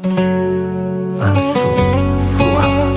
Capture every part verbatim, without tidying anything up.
منصور فؤاد.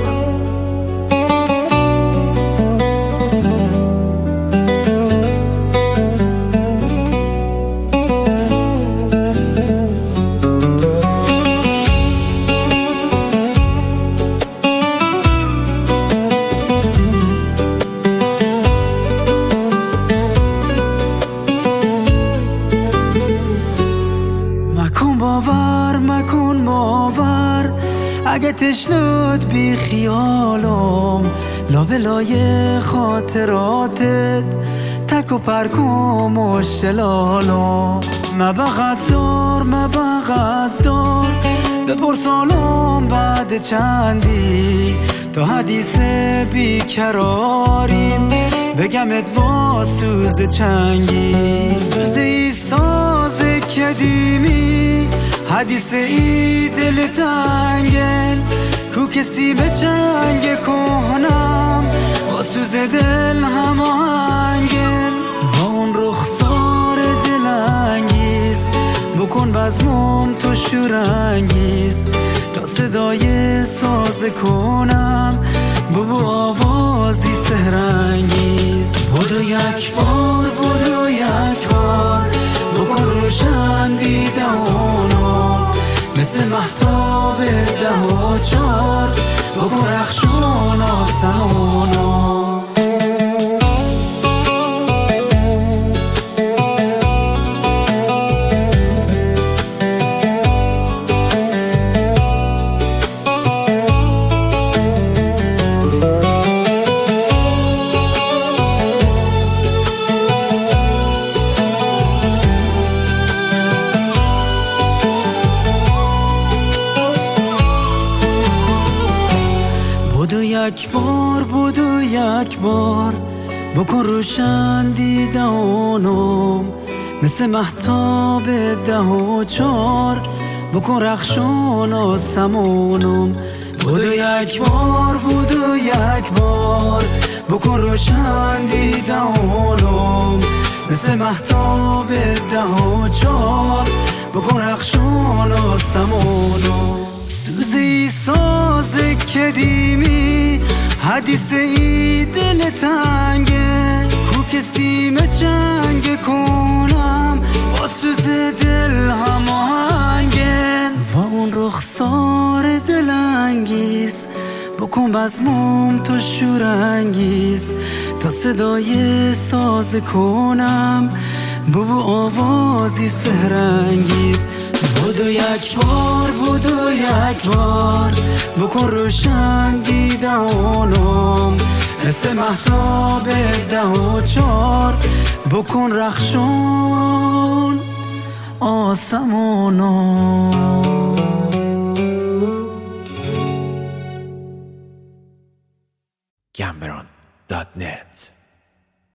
مکن باور مکن باور اگه تشنت بی خیالم، لابلای خاطراتت تک و پرکم مشتلالم. مبغت دار مبغت دار بپرسالم بعد چندی، تا حدیث بیکراریم بگمت واسوز چنگی. سوزی ساز کدیمی حدیث ای دل تنگل، کو کسی به چنگ کنم واسوز دل هماهنگل. و اون رخسار دلانگیز بکن بزمم تو شورانگیز، تا صدای ساز کنم ببو آوازی سحرانگیز. بودو یک بار بودو یک بار بکن روشن دیدهانو، مثل مهتاب ده و چار بکن رخشون آسمانو. بودو یک بار بودو یک بار بکن روشن دیدانم، مثل مهتاب ده و چار بکن رخشون آسمانم. بودو یک بار بودو یک بار بکن روشن دیدانم، مثل مهتاب ده و چار بکن رخشون آسمانم. سوزی ساز کدیمی حدیث ای دل تنگه، کو کسی به چنگ کنم با سوز دل هماهنگن. و اون رخسار دلانگیز بکن بزمم تو شورانگیز، تا صدای ساز کنم ببو آوازی سحرانگیز. بودو یک بار بودو یک بار بکن روشن دیدهانم، مثل مهتاب ده و چار بکن رخشون آسمانم. گمبران دات نت